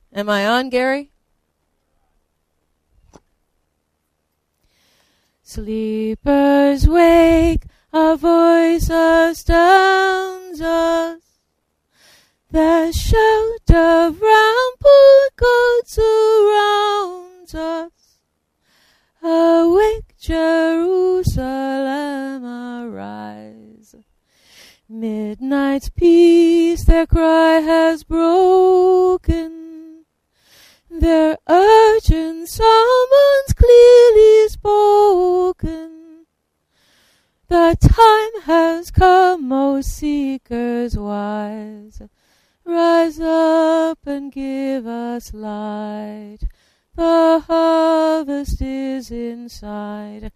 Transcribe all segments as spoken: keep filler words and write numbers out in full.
Am I on, Gary? Sleepers wake, a voice astounds us. The shout of rambled goats surrounds us. Awake, Jerusalem, arise. Midnight's peace their cry has broken. Their urgent summons clearly spoken. The time has come, O seekers wise. Rise up and give us light. The harvest is inside.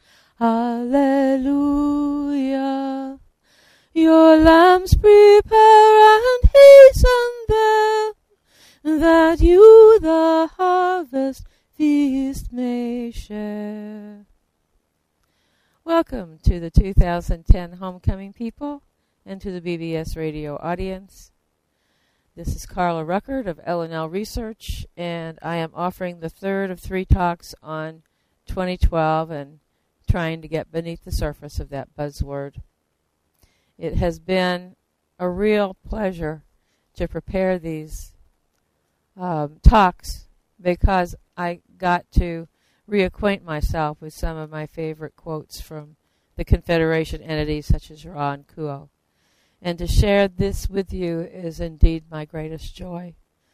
Hallelujah. Your lambs prepare and hasten them, that you the harvest feast may share. Welcome to the two thousand ten Homecoming people and to the B B S radio audience. This is Carla Ruckert of L and L Research, and I am offering the third of three talks on twenty twelve and trying to get beneath the surface of that buzzword. It has been a real pleasure to prepare these um, talks because I got to reacquaint myself with some of my favorite quotes from the Confederation entities such as Ra and Kuo. And to share this with you is indeed my greatest joy.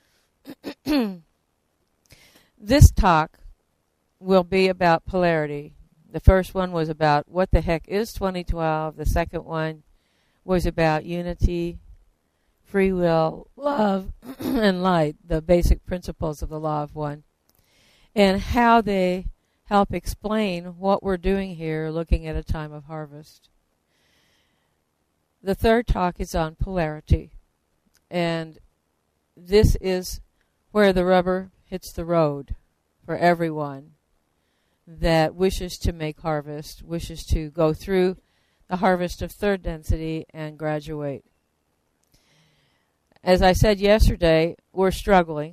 This talk will be about polarity. The first one was about what the heck is twenty twelve. The second one was about unity, free will, love, and light, the basic principles of the law of one, and how they help explain what we're doing here looking at a time of harvest. The third talk is on polarity, and this is where the rubber hits the road for everyone that wishes to make harvest, wishes to go through the harvest of third density and graduate. As I said yesterday, we're struggling.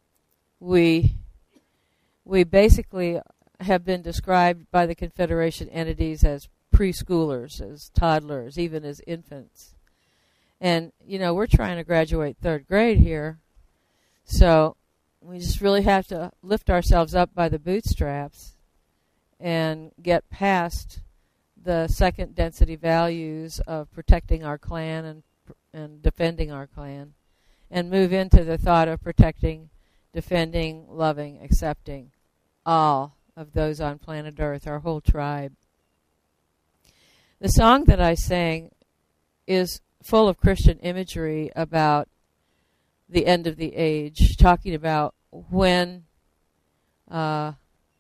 We we basically have been described by the Confederation entities as preschoolers, as toddlers, even as infants. And, you know, we're trying to graduate third grade here, so we just really have to lift ourselves up by the bootstraps and get past the second density values of protecting our clan and and defending our clan, and move into the thought of protecting, defending, loving, accepting all of those on planet Earth, our whole tribe. The song that I sang is full of Christian imagery about the end of the age, talking about when uh,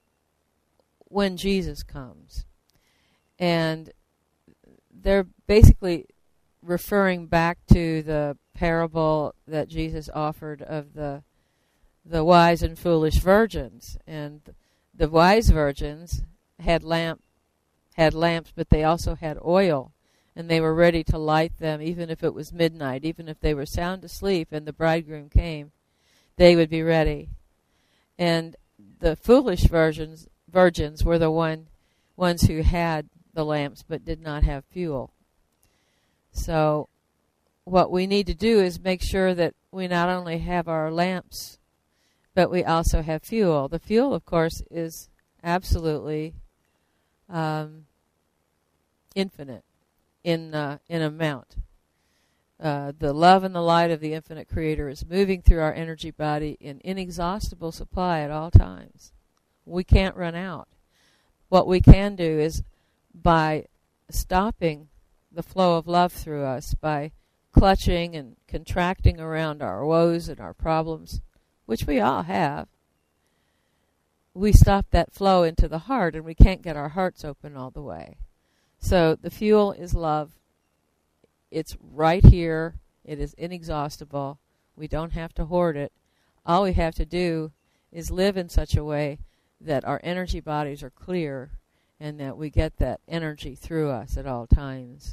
when Jesus comes. And they're basically referring back to the parable that Jesus offered of the the wise and foolish virgins. And the wise virgins had lamp had lamps, but they also had oil, and they were ready to light them even if it was midnight, even if they were sound asleep and the bridegroom came, they would be ready. And the foolish virgins virgins were the one ones who had the lamps but did not have fuel. So what we need to do is make sure that we not only have our lamps, but we also have fuel. The fuel, of course, is absolutely um, infinite in uh, in amount. Uh, the love and the light of the infinite Creator is moving through our energy body in inexhaustible supply at all times. We can't run out. What we can do is, by stopping the flow of love through us, by clutching and contracting around our woes and our problems, which we all have, we stop that flow into the heart, and we can't get our hearts open all the way. So the fuel is love. It's right here. It is inexhaustible. We don't have to hoard it. All we have to do is live in such a way that our energy bodies are clear and that we get that energy through us at all times.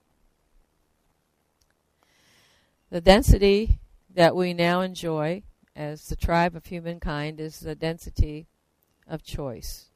The density that we now enjoy as the tribe of humankind is the density of choice.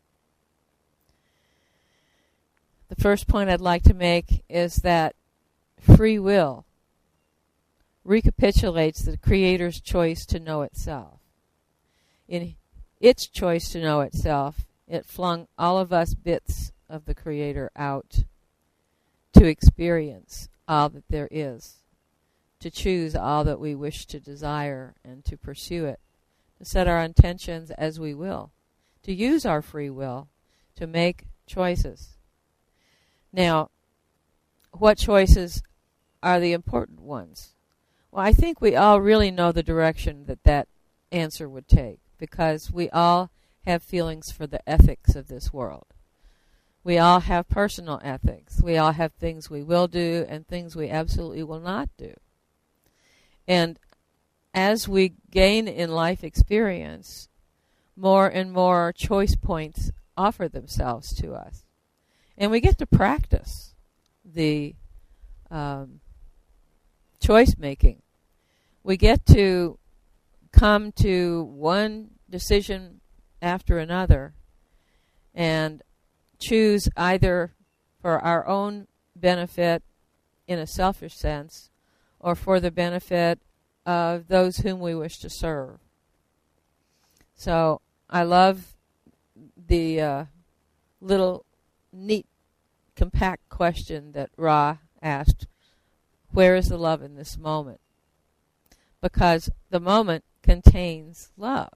The first point I'd like to make is that free will recapitulates the Creator's choice to know itself. In its choice to know itself, it flung all of us bits of the Creator out to experience all that there is, to choose all that we wish to desire and to pursue it, to set our intentions as we will, to use our free will to make choices. Now, what choices are the important ones? Well, I think we all really know the direction that that answer would take, because we all have feelings for the ethics of this world. We all have personal ethics. We all have things we will do and things we absolutely will not do. And as we gain in life experience, more and more choice points offer themselves to us. And we get to practice the um, choice making. We get to come to one decision after another and choose either for our own benefit in a selfish sense or for the benefit of those whom we wish to serve. So I love the uh, little neat, compact question that Ra asked, where is the love in this moment? Because the moment contains love.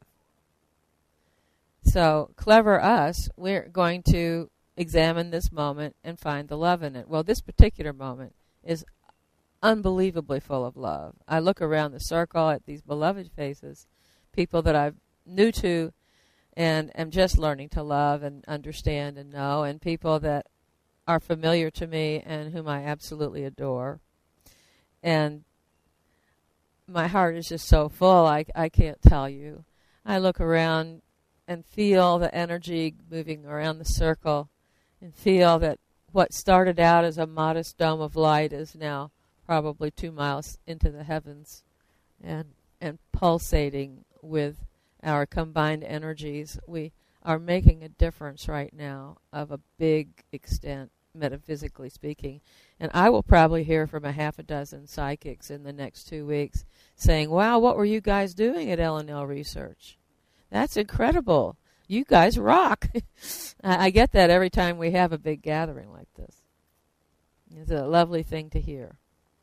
So, clever us, we're going to examine this moment and find the love in it. Well, this particular moment is unbelievably full of love. I look around the circle at these beloved faces, people that I'm new to and am just learning to love and understand and know, and people that are familiar to me and whom I absolutely adore. And my heart is just so full, I, I can't tell you. I look around and feel the energy moving around the circle and feel that what started out as a modest dome of light is now probably two miles into the heavens and and pulsating with our combined energies. We are making a difference right now of a big extent, metaphysically speaking. And I will probably hear from a half a dozen psychics in the next two weeks saying, wow, what were you guys doing at L and L Research? That's incredible. You guys rock. I get that every time we have a big gathering like this. It's a lovely thing to hear.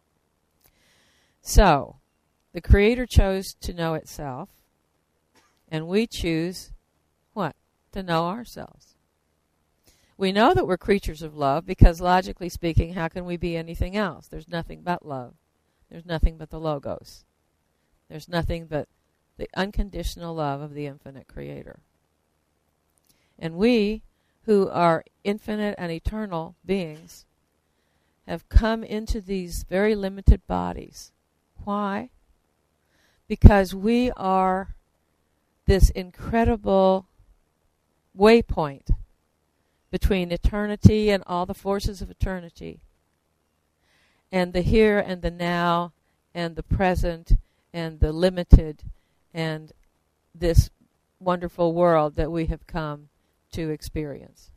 So, the Creator chose to know itself, and we choose what? To know ourselves. We know that we're creatures of love because, logically speaking, how can we be anything else? There's nothing but love. There's nothing but the Logos. There's nothing but the unconditional love of the infinite Creator. And we, who are infinite and eternal beings, have come into these very limited bodies. Why? Because we are this incredible waypoint between eternity and all the forces of eternity, and the here and the now and the present and the limited and this wonderful world that we have come to experience.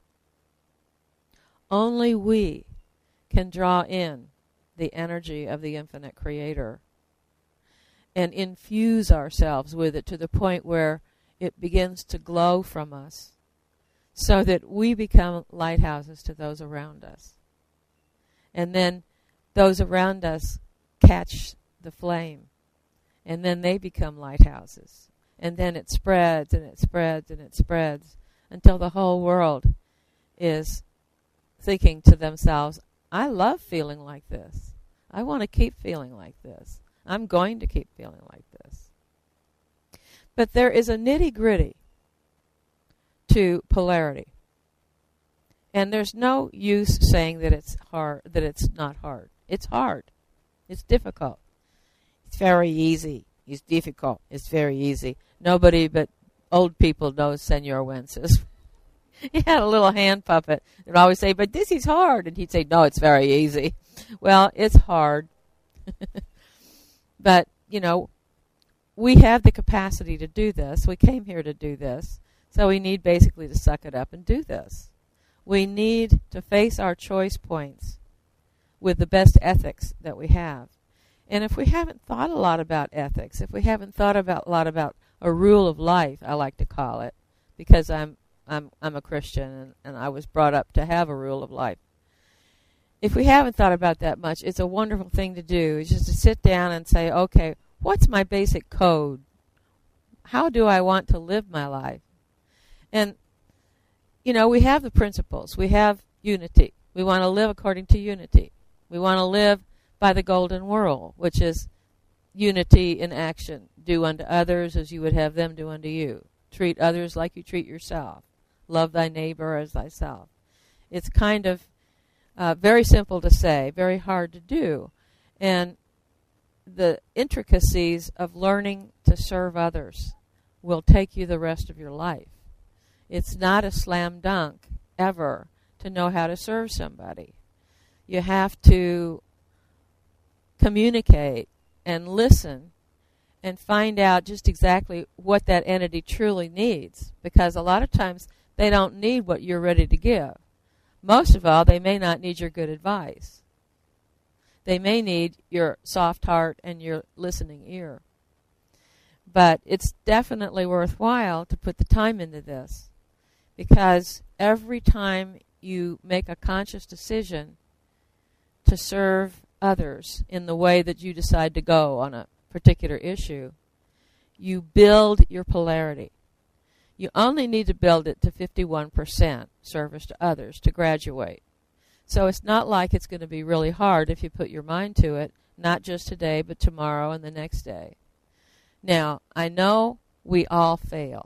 Only we can draw in the energy of the infinite Creator and infuse ourselves with it to the point where it begins to glow from us so that we become lighthouses to those around us. And then those around us catch the flame, and then they become lighthouses. And then it spreads and it spreads and it spreads until the whole world is thinking to themselves, I love feeling like this. I want to keep feeling like this. I'm going to keep feeling like this. But there is a nitty-gritty to polarity. And there's no use saying that it's hard, that it's not hard. It's hard. It's difficult. It's very easy. It's difficult. It's very easy. Nobody but old people knows Senor Wences. He had a little hand puppet that would always say, but this is hard. And he'd say, no, it's very easy. Well, it's hard. But, you know, we have the capacity to do this. We came here to do this. So we need basically to suck it up and do this. We need to face our choice points with the best ethics that we have. And if we haven't thought a lot about ethics, if we haven't thought about a lot about a rule of life, I like to call it, because I'm I'm I'm a Christian and, and I was brought up to have a rule of life. If we haven't thought about that much, it's a wonderful thing to do. It's just to sit down and say, okay, what's my basic code? How do I want to live my life? And, you know, we have the principles. We have unity. We want to live according to unity. We want to live by the golden rule, which is unity in action. Do unto others as you would have them do unto you. Treat others like you treat yourself. Love thy neighbor as thyself. It's kind of uh, very simple to say, very hard to do. And the intricacies of learning to serve others will take you the rest of your life. It's not a slam dunk ever to know how to serve somebody. You have to communicate and listen and find out just exactly what that entity truly needs, because a lot of times they don't need what you're ready to give. Most of all, they may not need your good advice. They may need your soft heart and your listening ear. But it's definitely worthwhile to put the time into this, because every time you make a conscious decision to serve others in the way that you decide to go on a particular issue, you build your polarity. You only need to build it to fifty-one percent service to others to graduate. So it's not like it's going to be really hard if you put your mind to it, not just today, but tomorrow and the next day. Now, I know we all fail.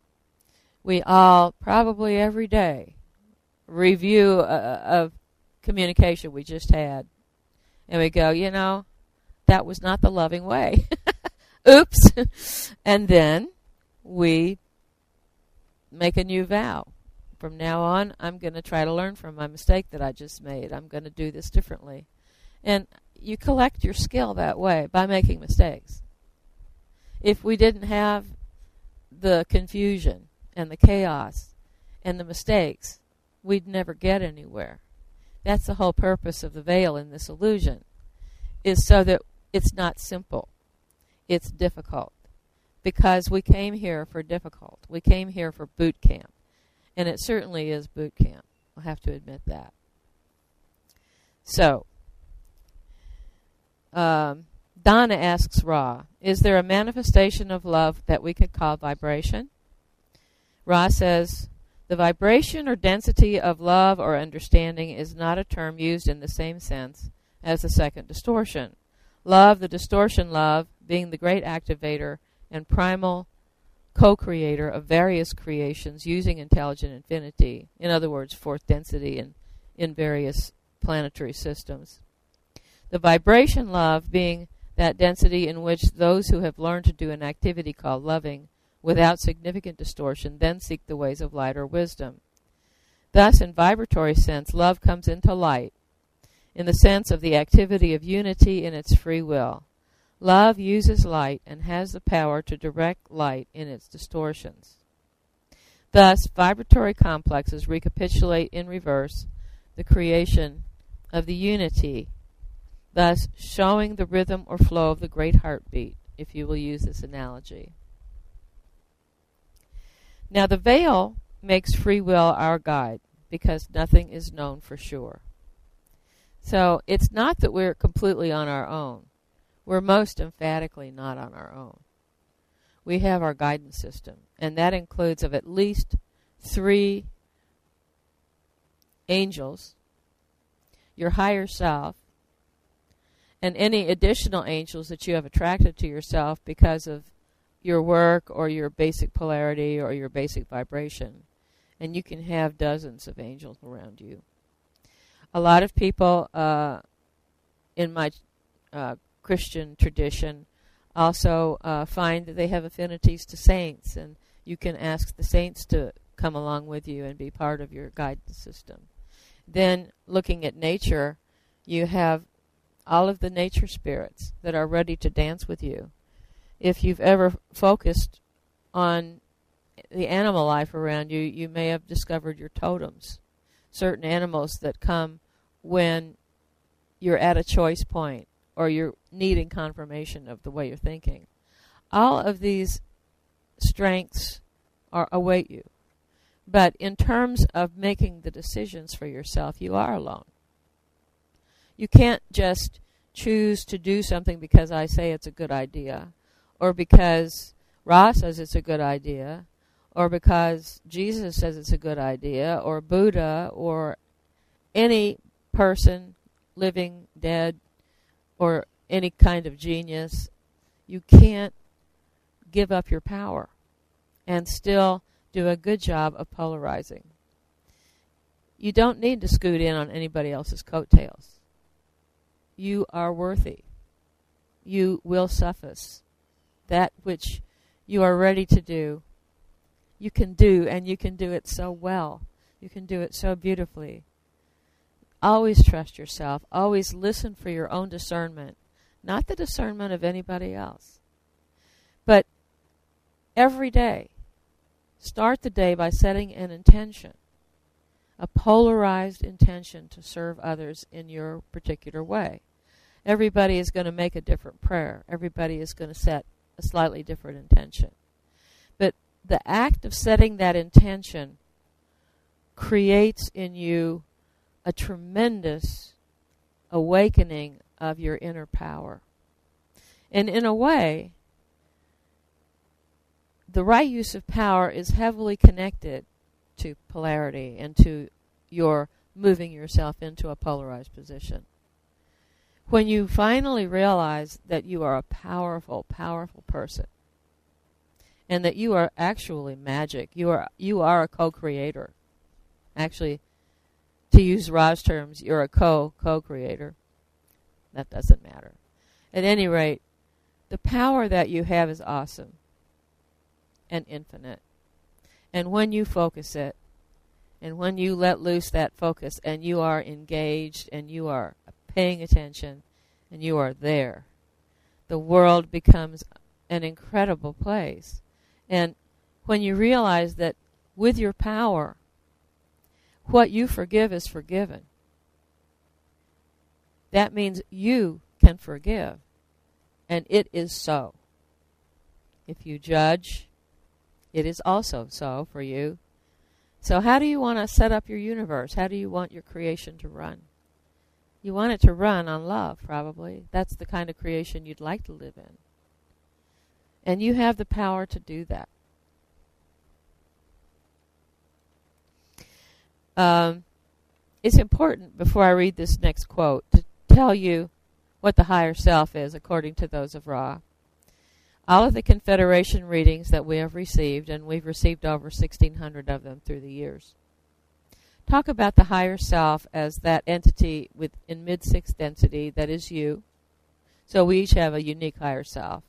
We all, probably every day, review uh, of communication we just had. And we go, you know, that was not the loving way. Oops. And then we make a new vow. From now on, I'm going to try to learn from my mistake that I just made. I'm going to do this differently. And you collect your skill that way, by making mistakes. If we didn't have the confusion and the chaos and the mistakes, we'd never get anywhere. That's the whole purpose of the veil in this illusion, is so that it's not simple. It's difficult. Because we came here for difficult. We came here for boot camp. And it certainly is boot camp. I'll have to admit that. So, um, Donna asks Ra, is there a manifestation of love that we could call vibration? Ra says, the vibration or density of love or understanding is not a term used in the same sense as the second distortion. Love, the distortion love, being the great activator and primal co-creator of various creations using intelligent infinity, in other words, fourth density in, in various planetary systems. The vibration love being that density in which those who have learned to do an activity called loving without significant distortion then seek the ways of light or wisdom. Thus, in vibratory sense, love comes into light in the sense of the activity of unity in its free will. Love uses light and has the power to direct light in its distortions. Thus, vibratory complexes recapitulate in reverse the creation of the unity, thus showing the rhythm or flow of the great heartbeat, if you will use this analogy. Now, the veil makes free will our guide, because nothing is known for sure. So, it's not that we're completely on our own. We're most emphatically not on our own. We have our guidance system, and that includes of at least three angels, your higher self, and any additional angels that you have attracted to yourself because of your work or your basic polarity or your basic vibration. And you can have dozens of angels around you. A lot of people uh, in my uh, Christian tradition also uh, find that they have affinities to saints, and you can ask the saints to come along with you and be part of your guidance system. Then, looking at nature, you have all of the nature spirits that are ready to dance with you. if you've ever focused on the animal life around you, you may have discovered your totems, certain animals that come when you're at a choice point or you're needing confirmation of the way you're thinking. All of these strengths are await you. But in terms of making the decisions for yourself, you are alone. You can't just choose to do something because I say it's a good idea, or because Ra says it's a good idea, or because Jesus says it's a good idea, or Buddha, or any person, living, dead, or any kind of genius. You can't give up your power and still do a good job of polarizing. You don't need to scoot in on anybody else's coattails. You are worthy. You will suffice. That which you are ready to do, you can do, and you can do it so well. You can do it so beautifully. Always trust yourself. Always listen for your own discernment, not the discernment of anybody else. But every day, start the day by setting an intention, a polarized intention to serve others in your particular way. Everybody is going to make a different prayer. Everybody is going to set a slightly different intention. But the act of setting that intention creates in you a tremendous awakening of your inner power. And in a way, the right use of power is heavily connected to polarity and to your moving yourself into a polarized position. When you finally realize that you are a powerful, powerful person, and that you are actually magic, you are you are a co-creator. Actually, to use Ra's terms, you're a co co-creator. That doesn't matter. At any rate, the power that you have is awesome and infinite. And when you focus it, and when you let loose that focus, and you are engaged, and you are paying attention, and you are there, the world becomes an incredible place. And when you realize that with your power, what you forgive is forgiven, that means you can forgive, and it is so. If you judge, it is also so for you. So how do you want to set up your universe? How do you want your creation to run? You want it to run on love, probably. That's the kind of creation you'd like to live in. And you have the power to do that. Um, it's important, before I read this next quote, to tell you what the higher self is, according to those of Ra. All of the Confederation readings that we have received, and we've received over sixteen hundred of them through the years, talk about the higher self as that entity with in mid-sixth density that is you. So we each have a unique higher self.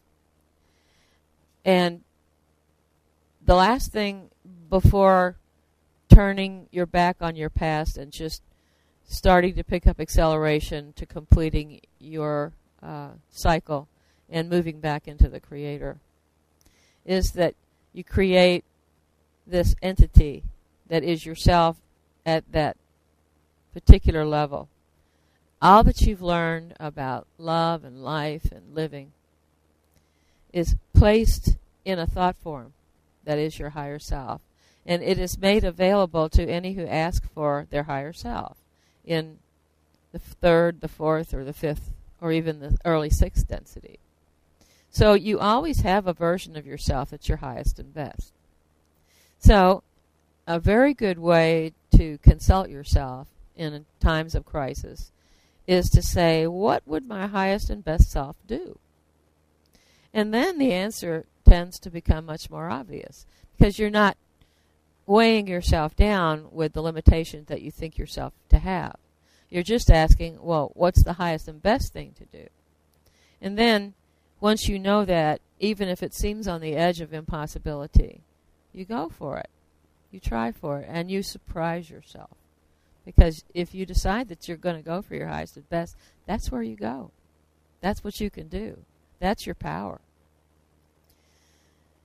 And the last thing before turning your back on your past and just starting to pick up acceleration to completing your uh, cycle and moving back into the Creator is that you create this entity that is yourself at that particular level. All that you've learned about love and life and living is placed in a thought form that is your higher self. And it is made available to any who ask for their higher self in the third, the fourth, or the fifth, or even the early sixth density. So you always have a version of yourself that's your highest and best. So a very good way to consult yourself in times of crisis is to say, what would my highest and best self do? And then the answer tends to become much more obvious, because you're not weighing yourself down with the limitations that you think yourself to have. You're just asking, well, what's the highest and best thing to do? And then once you know that, even if it seems on the edge of impossibility, you go for it. You try for it, and you surprise yourself. Because if you decide that you're going to go for your highest and best, that's where you go. That's what you can do. That's your power.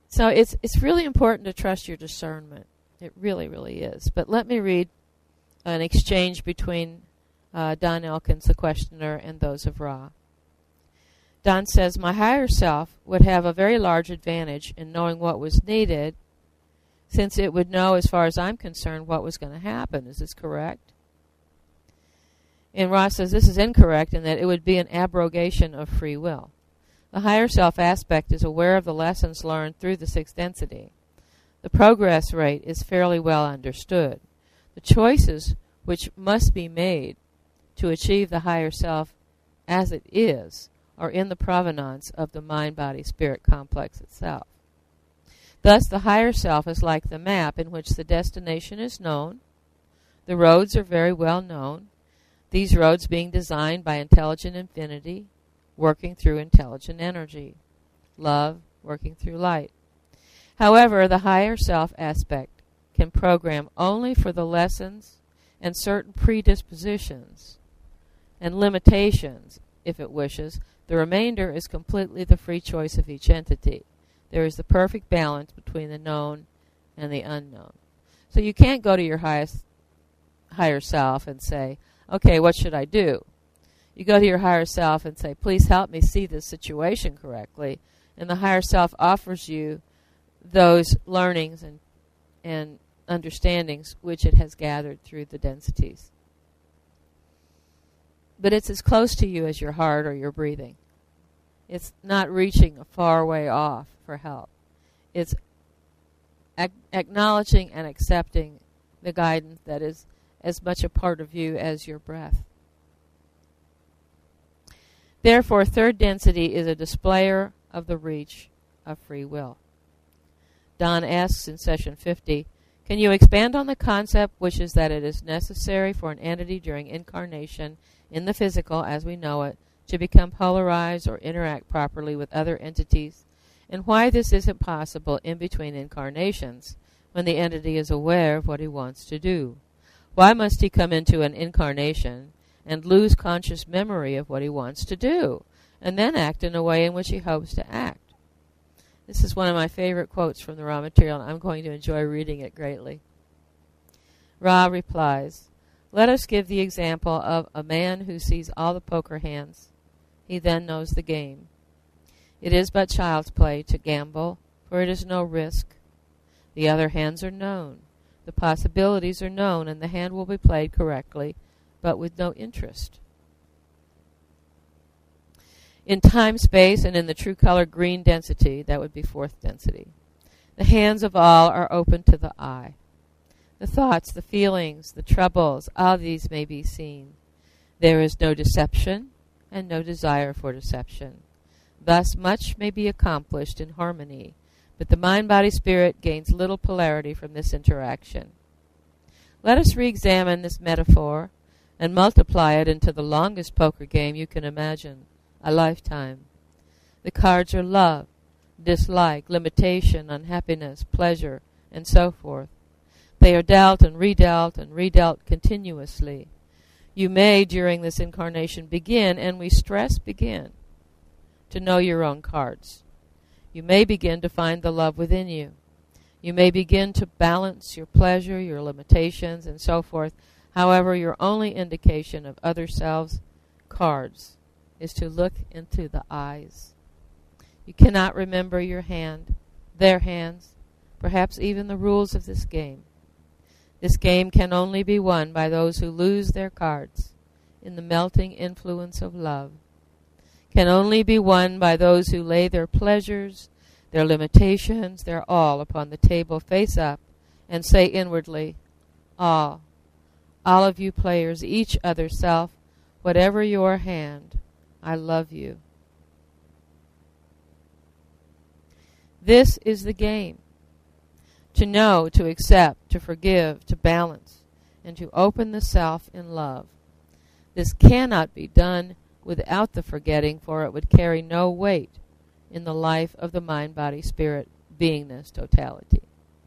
So it's it's really important to trust your discernment. It really, really is. But let me read an exchange between uh, Don Elkins, the questioner, and those of Ra. Don says, my higher self would have a very large advantage in knowing what was needed, since it would know, as far as I'm concerned, what was going to happen. Is this correct? And Ra says this is incorrect, in that it would be an abrogation of free will. The higher self aspect is aware of the lessons learned through the sixth density. The progress rate is fairly well understood. The choices which must be made to achieve the higher self as it is are in the provenance of the mind-body-spirit complex itself. Thus, the higher self is like the map in which the destination is known. The roads are very well known, these roads being designed by intelligent infinity, working through intelligent energy, love working through light. However, the higher self aspect can program only for the lessons and certain predispositions and limitations, if it wishes. The remainder is completely the free choice of each entity. There is the perfect balance between the known and the unknown. So you can't go to your highest, higher self and say, okay, what should I do? You go to your higher self and say, please help me see this situation correctly. And the higher self offers you those learnings and, and understandings which it has gathered through the densities. But it's as close to you as your heart or your breathing. It's not reaching a far way off for help. It's ac- acknowledging and accepting the guidance that is as much a part of you as your breath. Therefore, third density is a displayer of the reach of free will. Don asks in session fifty, can you expand on the concept, which is that it is necessary for an entity during incarnation in the physical as we know it to become polarized or interact properly with other entities, and why this isn't possible in between incarnations when the entity is aware of what he wants to do? Why must he come into an incarnation and lose conscious memory of what he wants to do, and then act in a way in which he hopes to act? This is one of my favorite quotes from the Ra material, and I'm going to enjoy reading it greatly. Ra replies, let us give the example of a man who sees all the poker hands. He then knows the game. It is but child's play to gamble, for it is no risk. The other hands are known. The possibilities are known, and the hand will be played correctly, but with no interest. In time, space, and in the true color green density, that would be fourth density, the hands of all are open to the eye. The thoughts, the feelings, the troubles, all these may be seen. There is no deception and no desire for deception. Thus much may be accomplished in harmony, but the mind-body-spirit gains little polarity from this interaction. Let us re-examine this metaphor and multiply it into the longest poker game you can imagine, a lifetime. The cards are love, dislike, limitation, unhappiness, pleasure, and so forth. They are dealt and redealt and redealt continuously. You may, during this incarnation, begin, and we stress begin, to know your own cards. You may begin to find the love within you. You may begin to balance your pleasure, your limitations, and so forth. However, your only indication of other selves' cards is to look into the eyes. You cannot remember your hand, their hands, perhaps even the rules of this game. This game can only be won by those who lose their cards in the melting influence of love. Can only be won by those who lay their pleasures, their limitations, their all upon the table face up and say inwardly, all, all of you players, each other self, whatever your hand, I love you. This is the game. To know, to accept, to forgive, to balance, and to open the self in love. This cannot be done without the forgetting, for it would carry no weight in the life of the mind-body-spirit beingness totality.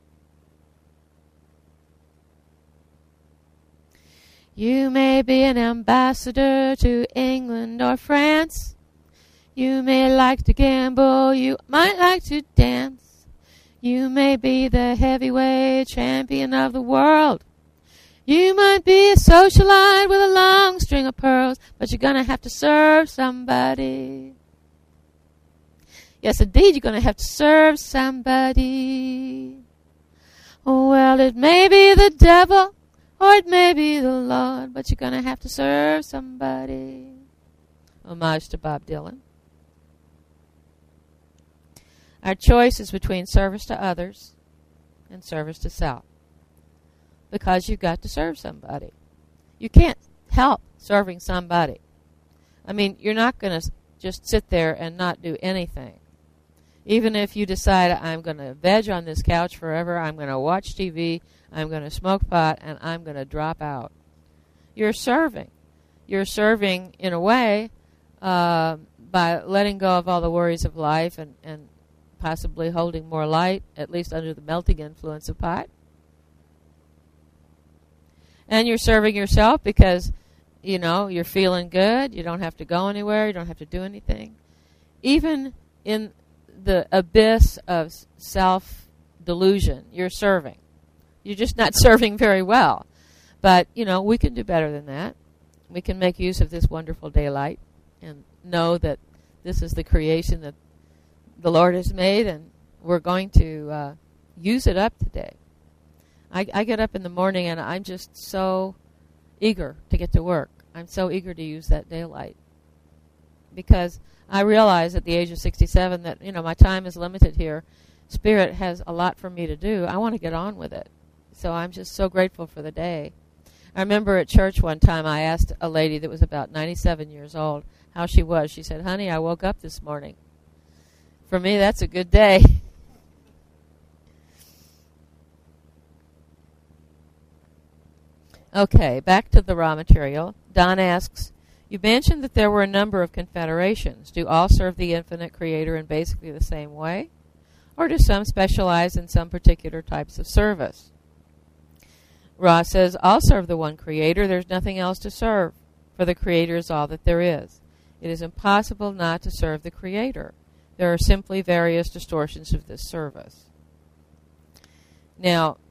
You may be an ambassador to England or France. You may like to gamble, you might like to dance. You may be the heavyweight champion of the world. You might be a socialite with a long string of pearls, but you're going to have to serve somebody. Yes, indeed, you're going to have to serve somebody. Well, it may be the devil, or it may be the Lord, but you're going to have to serve somebody. Homage to Bob Dylan. Our choice is between service to others and service to self, because you've got to serve somebody. You can't help serving somebody. I mean, you're not going to just sit there and not do anything. Even if you decide, I'm going to veg on this couch forever, I'm going to watch T V, I'm going to smoke pot, and I'm going to drop out. You're serving. You're serving in a way uh, by letting go of all the worries of life and, and possibly holding more light, at least under the melting influence of pot. And you're serving yourself because, you know, you're feeling good. You don't have to go anywhere. You don't have to do anything. Even in the abyss of self-delusion, you're serving. You're just not serving very well. But, you know, we can do better than that. We can make use of this wonderful daylight and know that this is the creation that the Lord has made, and we're going to uh, use it up today. I, I get up in the morning, and I'm just so eager to get to work. I'm so eager to use that daylight because I realize at the age of sixty-seven that, you know, my time is limited here. Spirit has a lot for me to do. I want to get on with it. So I'm just so grateful for the day. I remember at church one time I asked a lady that was about ninety-seven years old how she was. She said, "Honey, I woke up this morning." For me, that's a good day. Okay, back to the raw material. Don asks, you mentioned that there were a number of confederations. Do all serve the infinite creator in basically the same way? Or do some specialize in some particular types of service? Ra says, all serve the one creator. There's nothing else to serve, for the creator is all that there is. It is impossible not to serve the creator. There are simply various distortions of this service. Now,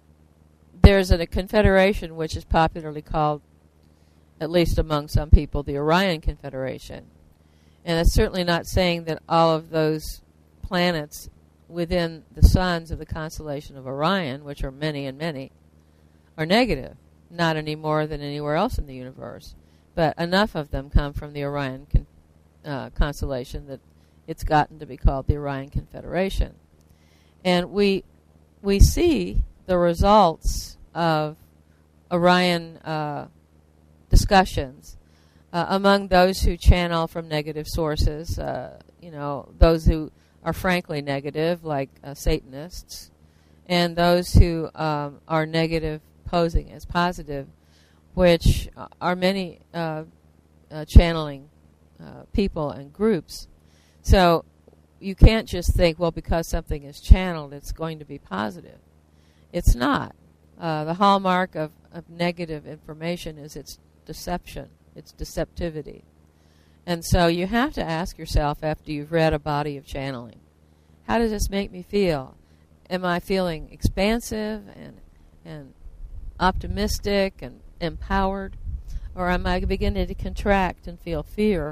there's a confederation which is popularly called, at least among some people, the Orion Confederation. And it's certainly not saying that all of those planets within the suns of the constellation of Orion, which are many and many, are negative. Not any more than anywhere else in the universe. But enough of them come from the Orion con- uh, constellation that it's gotten to be called the Orion Confederation. And we we see the results of Orion uh, discussions uh, among those who channel from negative sources, uh, you know, those who are frankly negative, like uh, Satanists, and those who um, are negative posing as positive, which are many uh, uh, channeling uh, people and groups. So you can't just think, well, because something is channeled, it's going to be positive. It's not. Uh, the hallmark of, of negative information is its deception, its deceptivity. And so you have to ask yourself after you've read a body of channeling, how does this make me feel? Am I feeling expansive and and optimistic and empowered? Or am I beginning to contract and feel fear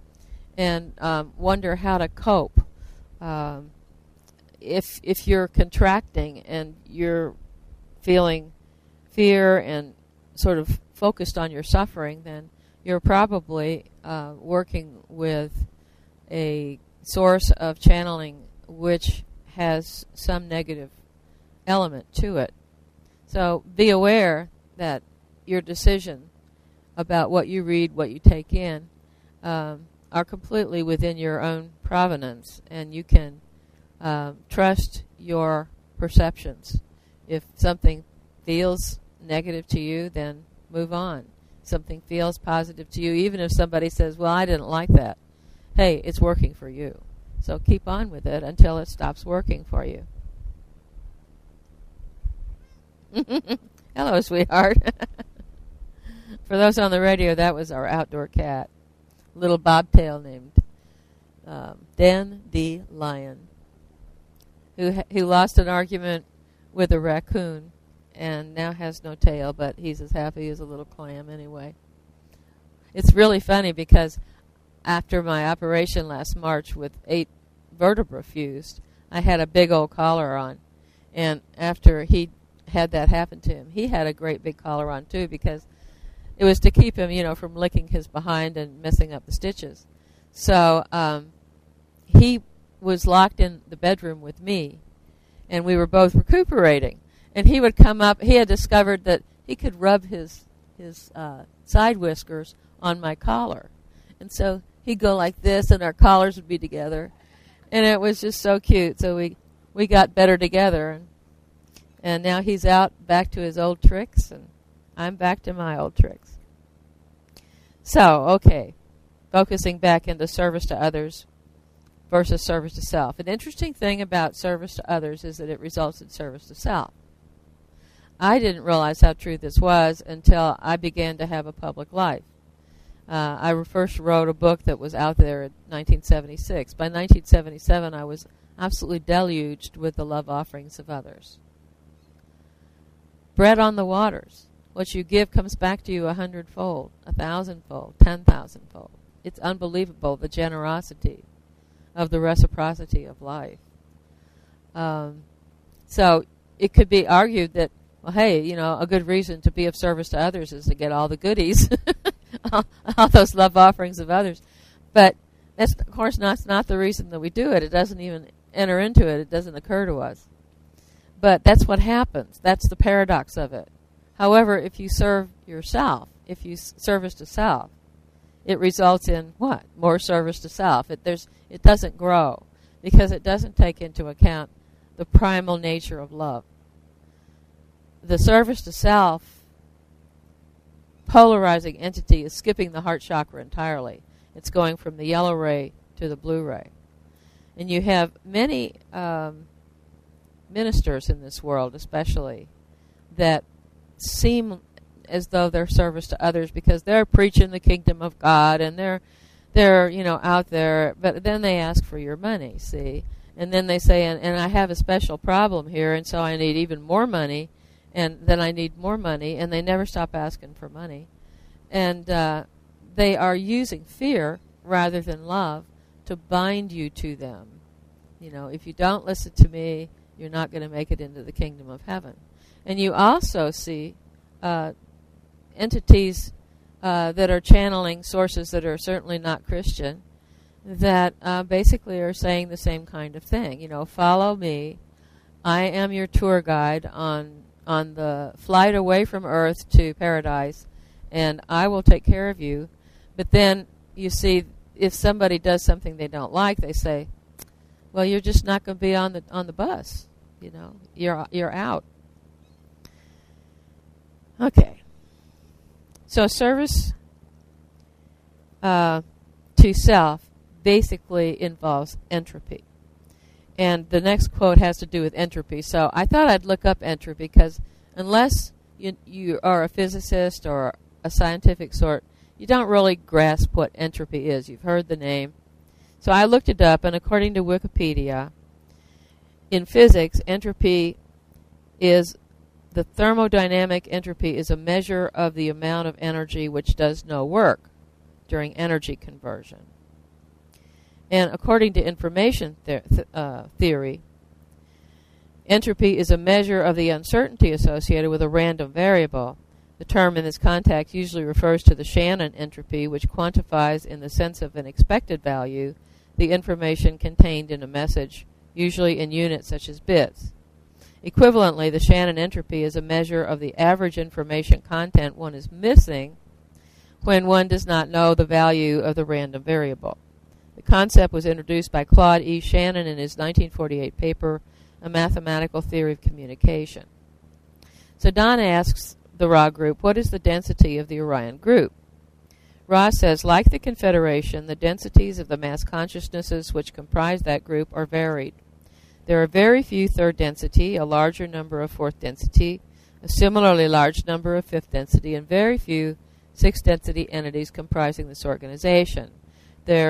and um, wonder how to cope? Um, if if you're contracting and you're feeling fear and sort of focused on your suffering, then you're probably uh, working with a source of channeling which has some negative element to it. So be aware that your decision about what you read, what you take in, um, are completely within your own provenance, and you can um, trust your perceptions. If something feels negative to you, then move on. Something feels positive to you, even if somebody says, well, I didn't like that. Hey, it's working for you. So keep on with it until it stops working for you. Hello, sweetheart. For those on the radio, that was our outdoor cat, little bobtail named um, Dan the Lion. who ha- who lost an argument with a raccoon and now has no tail, but he's as happy as a little clam anyway. It's really funny because after my operation last March with eight vertebrae fused, I had a big old collar on. And after he had that happen to him, he had a great big collar on too, because it was to keep him, you know, from licking his behind and messing up the stitches. So um, he was locked in the bedroom with me, and we were both recuperating. And he would come up. He had discovered that he could rub his his uh, side whiskers on my collar. And so he'd go like this, and our collars would be together. And it was just so cute. So we, we got better together. And, and now he's out back to his old tricks, and I'm back to my old tricks. So, okay, focusing back into service to others versus service to self. An interesting thing about service to others is that it results in service to self. I didn't realize how true this was until I began to have a public life. Uh, I first wrote a book that was out there in nineteen seventy-six. By nineteen seventy-seven, I was absolutely deluged with the love offerings of others. Bread on the waters. What you give comes back to you a hundredfold, a thousandfold, ten thousandfold. It's unbelievable, the generosity of the reciprocity of life. Um, so it could be argued that, well, hey, you know, a good reason to be of service to others is to get all the goodies, all, all those love offerings of others. But that's, of course, not, not the reason that we do it. It doesn't even enter into it. It doesn't occur to us. But that's what happens. That's the paradox of it. However, if you serve yourself, if you s- service to self, it results in what? More service to self. It, there's, it doesn't grow because it doesn't take into account the primal nature of love. The service to self polarizing entity is skipping the heart chakra entirely. It's going from the yellow ray to the blue ray. And you have many um, ministers in this world especially that seem as though they're service to others because they're preaching the kingdom of God and they're, they're you know, out there, but then they ask for your money, see? And then they say, and, and I have a special problem here, and so I need even more money. And then I need more money, and they never stop asking for money. And uh, they are using fear rather than love to bind you to them. You know, if you don't listen to me, you're not going to make it into the kingdom of heaven. And you also see uh, entities uh, that are channeling sources that are certainly not Christian that uh, basically are saying the same kind of thing. You know, follow me. I am your tour guide on on the flight away from Earth to paradise, and I will take care of you. But then you see, if somebody does something they don't like, they say, well, you're just not going to be on the on the bus. You know, you're you're out. Okay. So service uh, to self basically involves entropy. And the next quote has to do with entropy. So I thought I'd look up entropy because unless you, you are a physicist or a scientific sort, you don't really grasp what entropy is. You've heard the name. So I looked it up, and according to Wikipedia, in physics, entropy is the thermodynamic entropy is a measure of the amount of energy which does no work during energy conversion. And according to information th- th- uh, theory, entropy is a measure of the uncertainty associated with a random variable. The term in this context usually refers to the Shannon entropy, which quantifies in the sense of an expected value the information contained in a message, usually in units such as bits. Equivalently, the Shannon entropy is a measure of the average information content one is missing when one does not know the value of the random variable. The concept was introduced by Claude E. Shannon in his nineteen forty-eight paper, A Mathematical Theory of Communication. So Don asks the Ra group, what is the density of the Orion group? Ra says, like the Confederation, the densities of the mass consciousnesses which comprise that group are varied. There are very few third density, a larger number of fourth density, a similarly large number of fifth density, and very few sixth density entities comprising this organization. There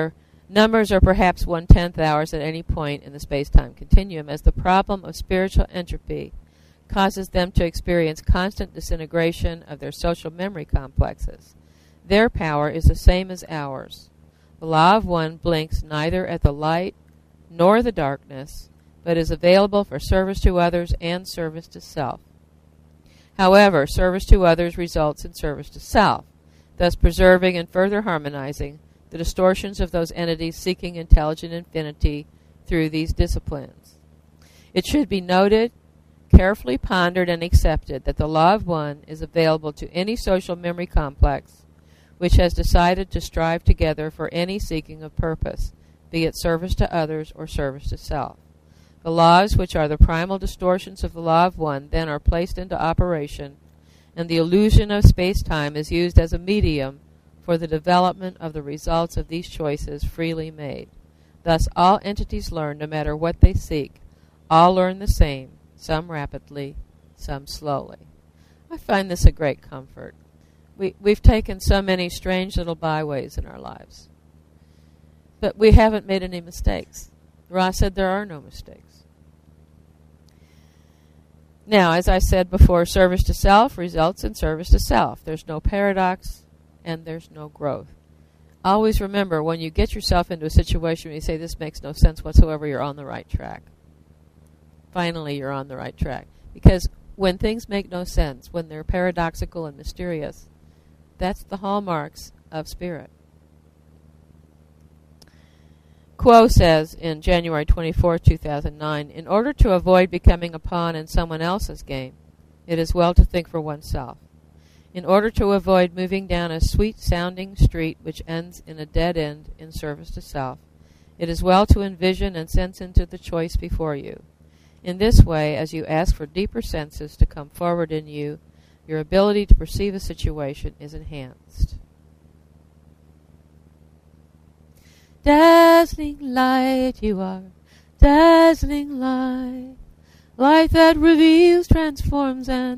Numbers are perhaps one-tenth hours at any point in the space-time continuum, as the problem of spiritual entropy causes them to experience constant disintegration of their social memory complexes. Their power is the same as ours. The law of one blinks neither at the light nor the darkness, but is available for service to others and service to self. However, service to others results in service to self, thus preserving and further harmonizing the distortions of those entities seeking intelligent infinity through these disciplines. It should be noted, carefully pondered and accepted, that the law of one is available to any social memory complex which has decided to strive together for any seeking of purpose, be it service to others or service to self. The laws, which are the primal distortions of the law of one, then are placed into operation, and the illusion of space-time is used as a medium for the development of the results of these choices freely made. Thus, all entities learn, no matter what they seek. All learn the same, some rapidly, some slowly. I find this a great comfort. We, we've taken so many strange little byways in our lives, but we haven't made any mistakes. Ra said there are no mistakes. Now, as I said before, service to self results in service to self. There's no paradox, and there's no growth. Always remember, when you get yourself into a situation where you say, this makes no sense whatsoever, you're on the right track. Finally, you're on the right track. Because when things make no sense, when they're paradoxical and mysterious, that's the hallmarks of spirit. Quo says in January twenty-fourth, two thousand nine, in order to avoid becoming a pawn in someone else's game, it is well to think for oneself. In order to avoid moving down a sweet-sounding street which ends in a dead end in service to self, it is well to envision and sense into the choice before you. In this way, as you ask for deeper senses to come forward in you, your ability to perceive a situation is enhanced. Dazzling light you are, dazzling light, light that reveals, transforms, and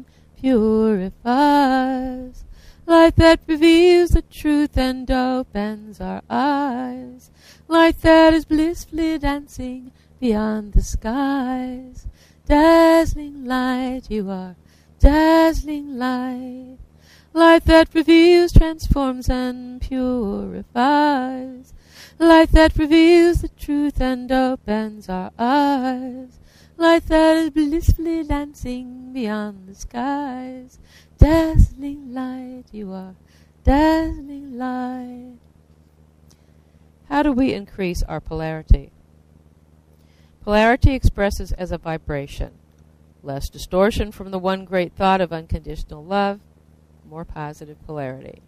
purifies, light that reveals the truth and opens our eyes, light that is blissfully dancing beyond the skies. Dazzling light you are, dazzling light, light that reveals, transforms, and purifies, light that reveals the truth and opens our eyes, light that is blissfully dancing beyond the skies. Dazzling light you are, dazzling light. How do we increase our polarity? Polarity expresses as a vibration. Less distortion from the one great thought of unconditional love, more positive polarity.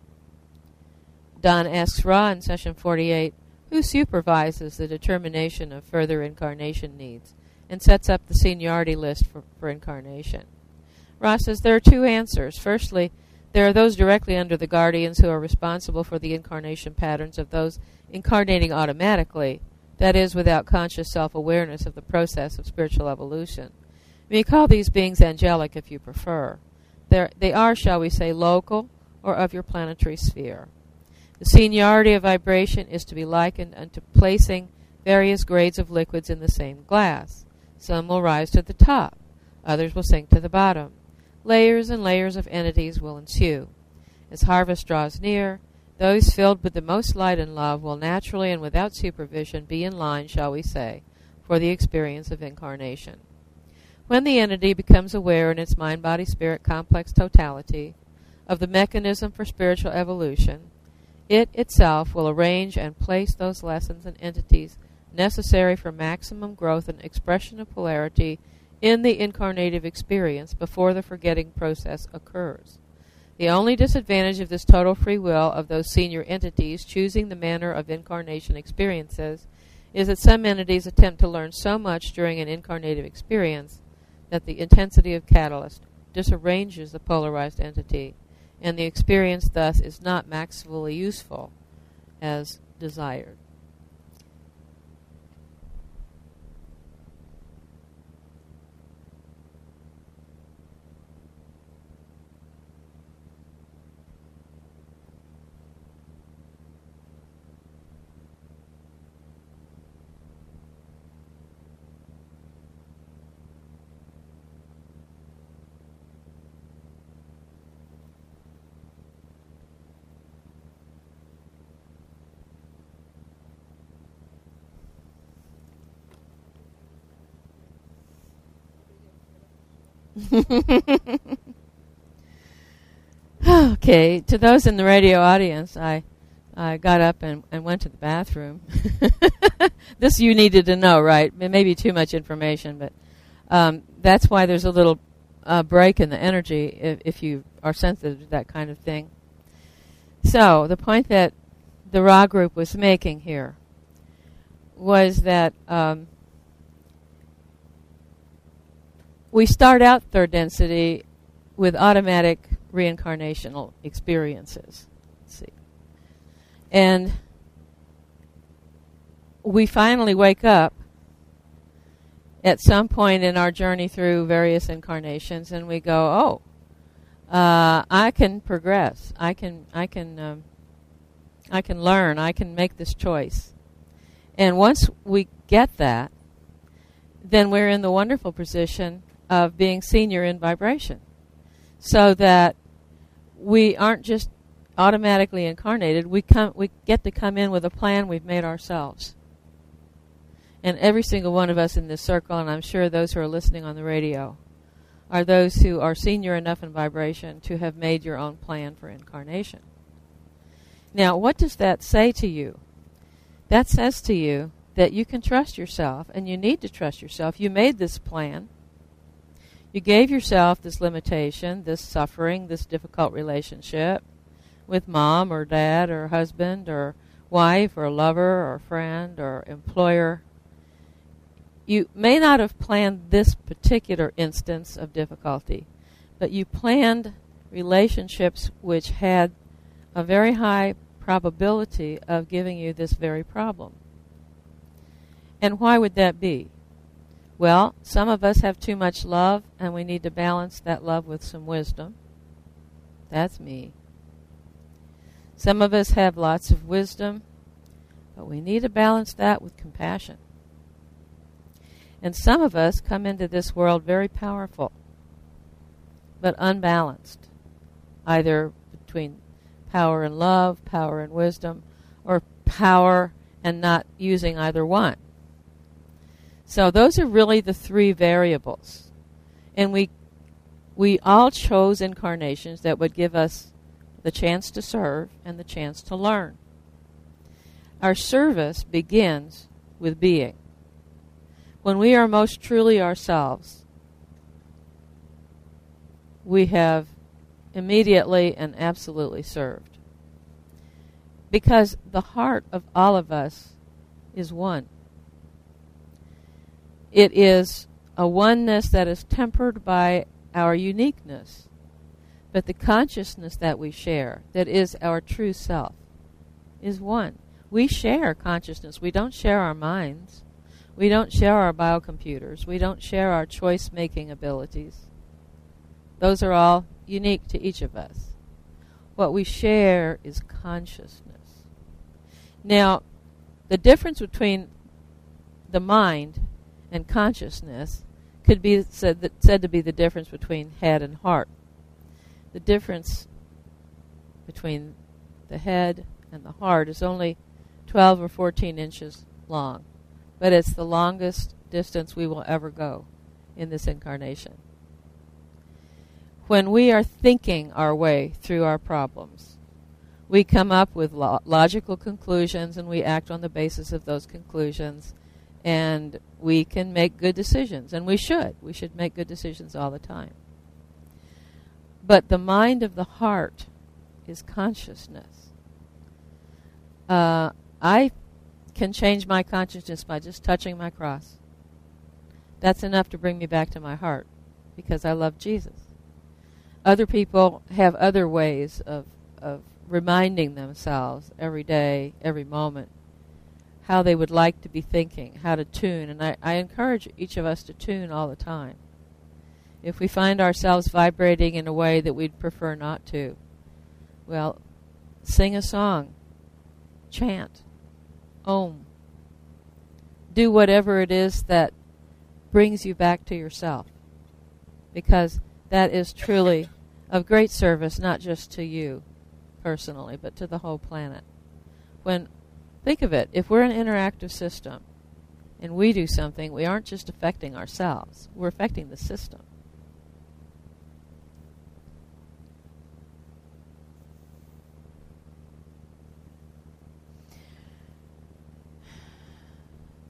Don asks Ra in session forty-eight, who supervises the determination of further incarnation needs and sets up the seniority list for, for incarnation? Ra says there are two answers. Firstly, there are those directly under the guardians who are responsible for the incarnation patterns of those incarnating automatically, that is, without conscious self-awareness of the process of spiritual evolution. You may call these beings angelic if you prefer. They're, they are, shall we say, local or of your planetary sphere. The seniority of vibration is to be likened unto placing various grades of liquids in the same glass. Some will rise to the top, others will sink to the bottom. Layers and layers of entities will ensue. As harvest draws near, those filled with the most light and love will naturally and without supervision be in line, shall we say, for the experience of incarnation. When the entity becomes aware in its mind-body-spirit complex totality of the mechanism for spiritual evolution, it itself will arrange and place those lessons and entities necessary for maximum growth and expression of polarity in the incarnative experience before the forgetting process occurs. The only disadvantage of this total free will of those senior entities choosing the manner of incarnation experiences is that some entities attempt to learn so much during an incarnative experience that the intensity of catalyst disarranges the polarized entity, and the experience thus is not maximally useful as desired. Okay, to those in the radio audience, I I got up and, and went to the bathroom. This you needed to know, right? It may be too much information, but um, that's why there's a little uh, break in the energy if, if you are sensitive to that kind of thing. So the point that the Ra group was making here was that um, we start out third density with automatic reincarnational experiences. Let's see. And we finally wake up at some point in our journey through various incarnations, and we go, "Oh, uh, I can progress. I can, I can, um, I can learn. I can make this choice." And once we get that, then we're in the wonderful position of being senior in vibration, so that we aren't just automatically incarnated. We come, we get to come in with a plan we've made ourselves. And every single one of us in this circle, and I'm sure those who are listening on the radio, are those who are senior enough in vibration to have made your own plan for incarnation. Now, what does that say to you? That says to you that you can trust yourself, and you need to trust yourself. You made this plan. You gave yourself this limitation, this suffering, this difficult relationship with mom or dad or husband or wife or lover or friend or employer. You may not have planned this particular instance of difficulty, but you planned relationships which had a very high probability of giving you this very problem. And why would that be? Well, some of us have too much love, and we need to balance that love with some wisdom. That's me. Some of us have lots of wisdom, but we need to balance that with compassion. And some of us come into this world very powerful, but unbalanced, either between power and love, power and wisdom, or power and not using either one. So those are really the three variables. And we we all chose incarnations that would give us the chance to serve and the chance to learn. Our service begins with being. When we are most truly ourselves, we have immediately and absolutely served. Because the heart of all of us is one. It is a oneness that is tempered by our uniqueness, but the consciousness that we share, that is our true self, is one. We share consciousness. We don't share our minds. We don't share our biocomputers. We don't share our choice-making abilities. Those are all unique to each of us. What we share is consciousness. Now, the difference between the mind and consciousness could be said, that, said to be the difference between head and heart. The difference between the head and the heart is only twelve or fourteen inches long, but it's the longest distance we will ever go in this incarnation. When we are thinking our way through our problems, we come up with lo- logical conclusions, and we act on the basis of those conclusions, and we can make good decisions, and we should. We should make good decisions all the time. But the mind of the heart is consciousness. Uh, I can change my consciousness by just touching my cross. That's enough to bring me back to my heart, because I love Jesus. Other people have other ways of, of reminding themselves every day, every moment, how they would like to be thinking, how to tune. And I, I encourage each of us to tune all the time. If we find ourselves vibrating in a way that we'd prefer not to, well, sing a song, chant, Om. Do whatever it is that brings you back to yourself, because that is truly of great service, not just to you personally, but to the whole planet. When, think of it, if we're an interactive system and we do something, we aren't just affecting ourselves, we're affecting the system.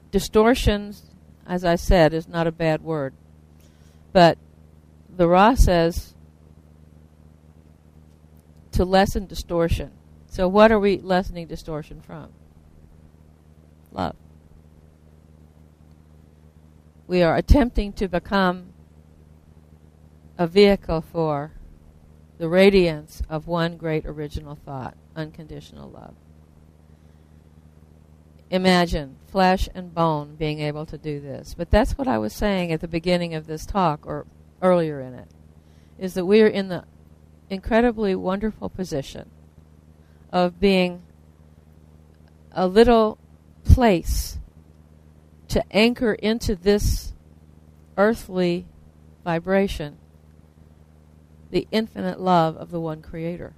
distortions, as I said, is not a bad word. But the Ra says to lessen distortion. So what are we lessening distortion from? Love. We are attempting to become a vehicle for the radiance of one great original thought, unconditional love. Imagine flesh and bone being able to do this. But that's what I was saying at the beginning of this talk, or earlier in it, is that we are in the incredibly wonderful position of being a little place to anchor into this earthly vibration the infinite love of the one Creator.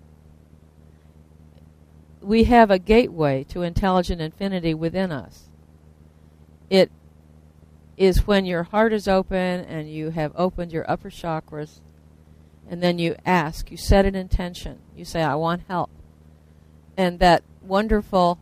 We have a gateway to intelligent infinity within us. It is when your heart is open and you have opened your upper chakras, and then you ask, you set an intention, you say, I want help. And that wonderful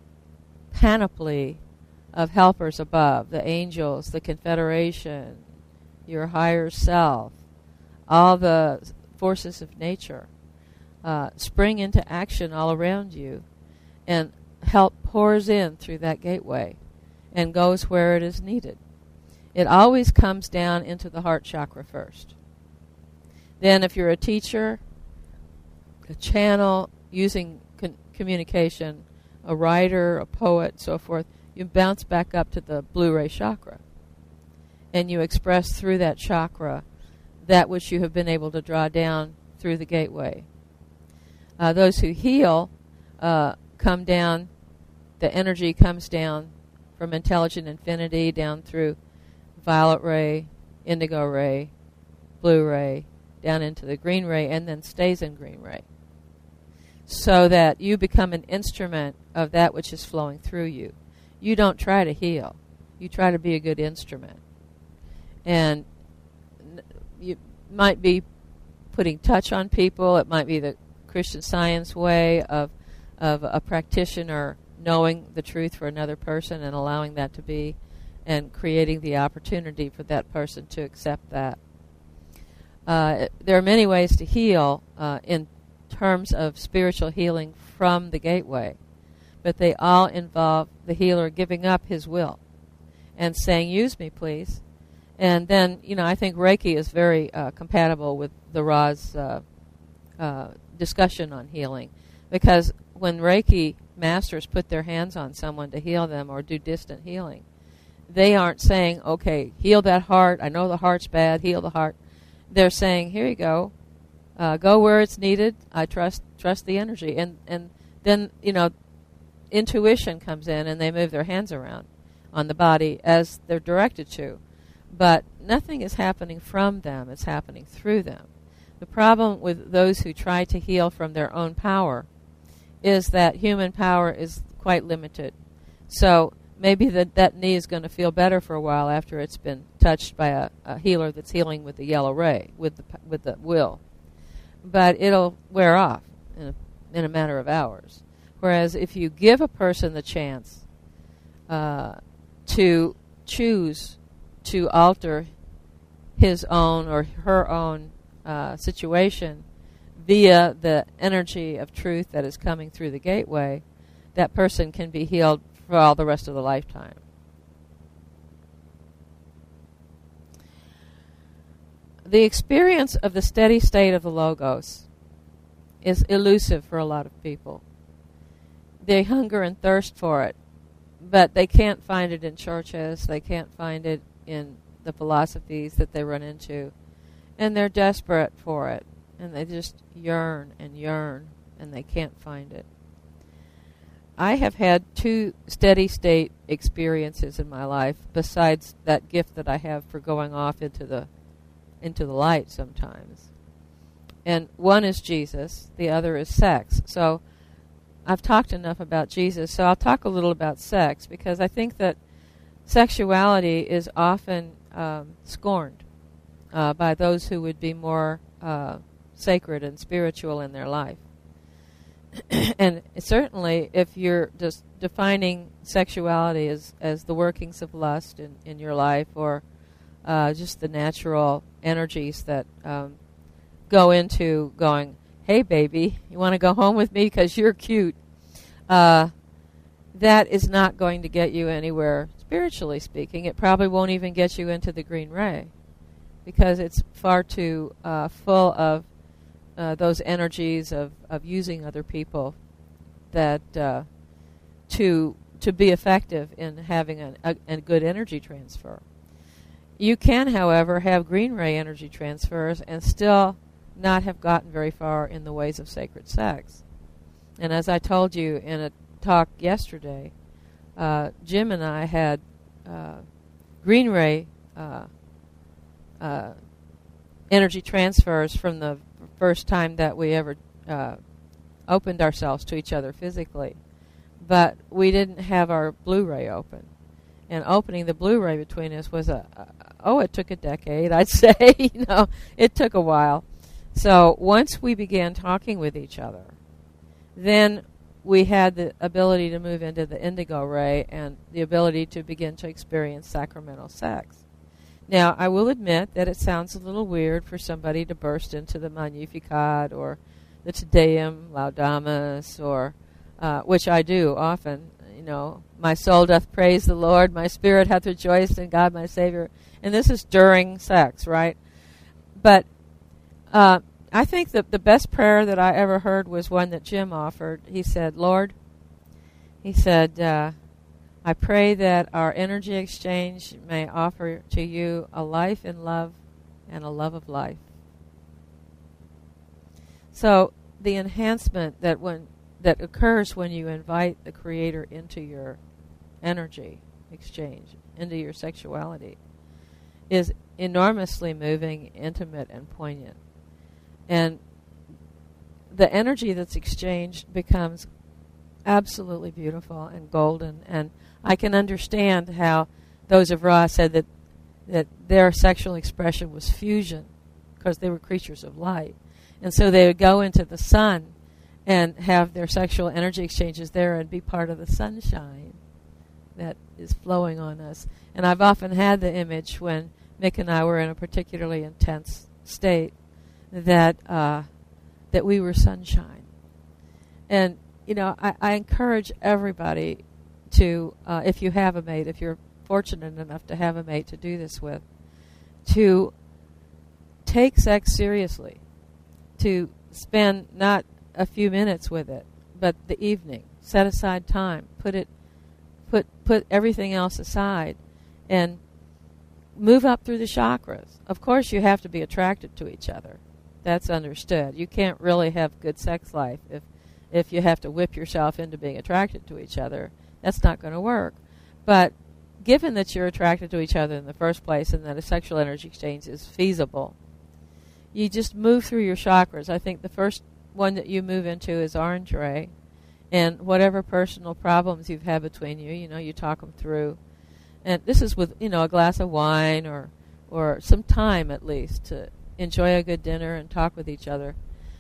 panoply of helpers above, the angels, the Confederation, your higher self, all the forces of nature, uh, spring into action all around you, and help pours in through that gateway and goes where it is needed. It always comes down into the heart chakra first. Then if you're a teacher, a channel using con- communication, a writer, a poet, so forth, you bounce back up to the blue ray chakra. And you express through that chakra that which you have been able to draw down through the gateway. Uh, those who heal uh, come down, the energy comes down from intelligent infinity down through violet ray, indigo ray, blue ray, down into the green ray, and then stays in green ray. So that you become an instrument of that which is flowing through you. You don't try to heal. You try to be a good instrument. And you might be putting touch on people. It might be the Christian Science way of of a practitioner knowing the truth for another person and allowing that to be, and creating the opportunity for that person to accept that. Uh, there are many ways to heal uh, in terms of spiritual healing from the gateway, but they all involve the healer giving up his will and saying, use me, please. And then, you know, I think Reiki is very uh, compatible with the Ra's uh, uh, discussion on healing, because when Reiki masters put their hands on someone to heal them or do distant healing, they aren't saying, okay, heal that heart. I know the heart's bad. Heal the heart. They're saying, here you go. Uh, go where it's needed. I trust trust the energy. And, and then, you know, intuition comes in and they move their hands around on the body as they're directed to. But nothing is happening from them. It's happening through them. The problem with those who try to heal from their own power is that human power is quite limited. So maybe that, that knee is going to feel better for a while after it's been touched by a, a healer that's healing with the yellow ray, with the with the will. But it'll wear off in a, in a matter of hours. Whereas if you give a person the chance uh, to choose to alter his own or her own uh, situation via the energy of truth that is coming through the gateway, that person can be healed for all the rest of the lifetime. The experience of the steady state of the Logos is elusive for a lot of people. They hunger and thirst for it, but they can't find it in churches. They can't find it in the philosophies that they run into. And they're desperate for it. And they just yearn and yearn, and they can't find it. I have had two steady state experiences in my life, besides that gift that I have for going off into the into the light sometimes. And one is Jesus, the other is sex. So I've talked enough about Jesus, so I'll talk a little about sex, because I think that sexuality is often um, scorned uh, by those who would be more uh, sacred and spiritual in their life. And certainly if you're just defining sexuality as, as the workings of lust in, in your life, or uh, just the natural energies that um, go into going, hey, baby, you want to go home with me because you're cute, uh, that is not going to get you anywhere, spiritually speaking. It probably won't even get you into the green ray, because it's far too uh, full of uh, those energies of, of using other people that uh, to to be effective in having a, a, a good energy transfer. You can, however, have green ray energy transfers and still not have gotten very far in the ways of sacred sex. And as I told you in a talk yesterday, uh, Jim and I had uh, green ray uh, uh, energy transfers from the first time that we ever uh, opened ourselves to each other physically. But we didn't have our Blu-ray open. And opening the Blu-ray between us was a, a oh, it took a decade, I'd say. you know, it took a while. So once we began talking with each other, then we had the ability to move into the indigo ray and the ability to begin to experience sacramental sex. Now, I will admit that it sounds a little weird for somebody to burst into the Magnificat or the Te Deum, Laudamus, or uh, which I do often. You know, my soul doth praise the Lord, my spirit hath rejoiced in God my Savior. And this is during sex, right? But uh, I think that the best prayer that I ever heard was one that Jim offered. He said, Lord, he said, uh, I pray that our energy exchange may offer to you a life in love and a love of life. So the enhancement that when that occurs when you invite the Creator into your energy exchange, into your sexuality, is enormously moving, intimate, and poignant. And the energy that's exchanged becomes absolutely beautiful and golden. And I can understand how those of Ra said that that their sexual expression was fusion, because they were creatures of light. And so they would go into the sun and have their sexual energy exchanges there and be part of the sunshine that is flowing on us. And I've often had the image when Mick and I were in a particularly intense state that uh, that we were sunshine. And, you know, I, I encourage everybody to, uh, if you have a mate, if you're fortunate enough to have a mate to do this with, to take sex seriously, to spend not a few minutes with it, but the evening. Set aside time. Put it, put put everything else aside, and move up through the chakras. Of course, you have to be attracted to each other. That's understood. You can't really have good sex life if if you have to whip yourself into being attracted to each other. That's not going to work. But given that you're attracted to each other in the first place and that a sexual energy exchange is feasible, you just move through your chakras. I think the first one that you move into is orange ray, and whatever personal problems you've had between you, you know, you talk them through. And this is with, you know, a glass of wine or or some time at least to enjoy a good dinner and talk with each other.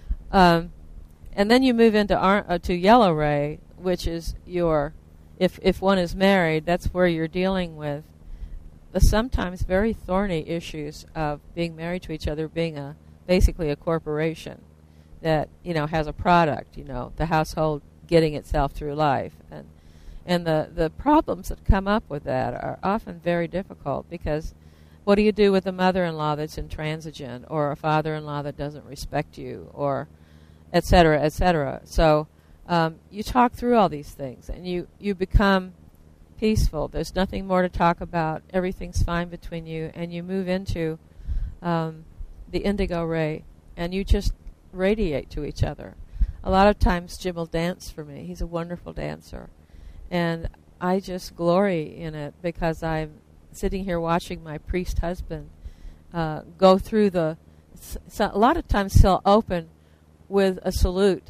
Um, and then you move into ar- uh, to yellow ray, which is your, if if one is married, that's where you're dealing with the sometimes very thorny issues of being married to each other, being a basically a corporation that, you know, has a product, you know, the household getting itself through life. And and the, the problems that come up with that are often very difficult, because what do you do with a mother-in-law that's intransigent, or a father-in-law that doesn't respect you, or et cetera, et cetera. So um, you talk through all these things, and you, you become peaceful. There's nothing more to talk about. Everything's fine between you, and you move into um, the indigo ray, and you just radiate to each other. A lot of times Jim will dance for me. He's a wonderful dancer. And I just glory in it, because I'm sitting here watching my priest husband uh, go through the... So a lot of times he'll open with a salute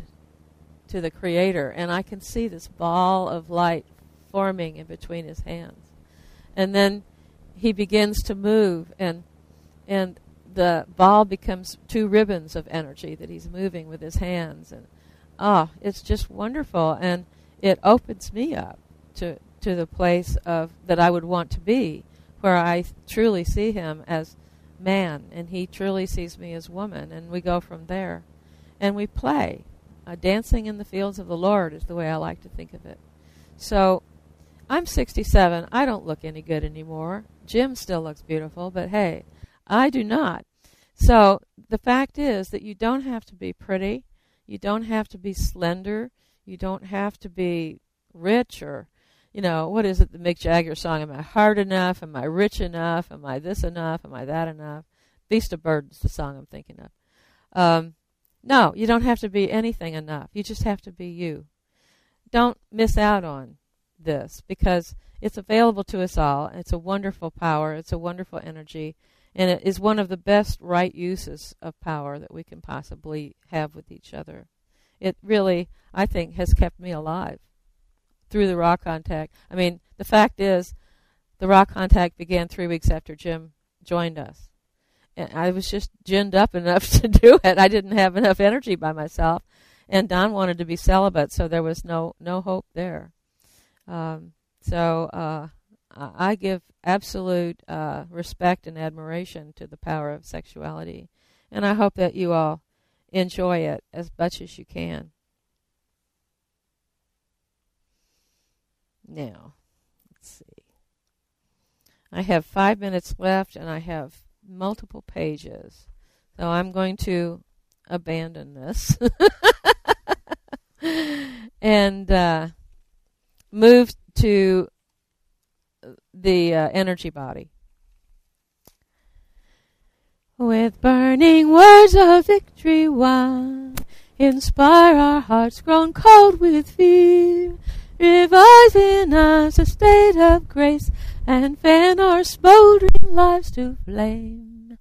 to the Creator, and I can see this ball of light forming in between his hands. And then he begins to move, and and the ball becomes two ribbons of energy that he's moving with his hands. And ah, it's just wonderful, and it opens me up. to to the place of that I would want to be, where I th- truly see him as man, and he truly sees me as woman, and we go from there. And we play. Uh, dancing in the fields of the Lord is the way I like to think of it. So I'm sixty-seven. I don't look any good anymore. Jim still looks beautiful, but hey, I do not. So the fact is that you don't have to be pretty. You don't have to be slender. You don't have to be rich or, you know, what is it, the Mick Jagger song, am I hard enough? Am I rich enough? Am I this enough? Am I that enough? Beast of Burden's the song I'm thinking of. Um, no, you don't have to be anything enough. You just have to be you. Don't miss out on this because it's available to us all. It's a wonderful power. It's a wonderful energy. And it is one of the best right uses of power that we can possibly have with each other. It really, I think, has kept me alive through the raw contact. I mean, the fact is, the raw contact began three weeks after Jim joined us. And I was just ginned up enough to do it. I didn't have enough energy by myself. And Don wanted to be celibate, so there was no, no hope there. Um, so uh, I give absolute uh, respect and admiration to the power of sexuality. And I hope that you all enjoy it as much as you can. Now, let's see. I have five minutes left, and I have multiple pages. So I'm going to abandon this and uh, move to the uh, energy body. With burning words of victory won, inspire our hearts grown cold with fear. Revive in us a state of grace and fan our smoldering lives to flame.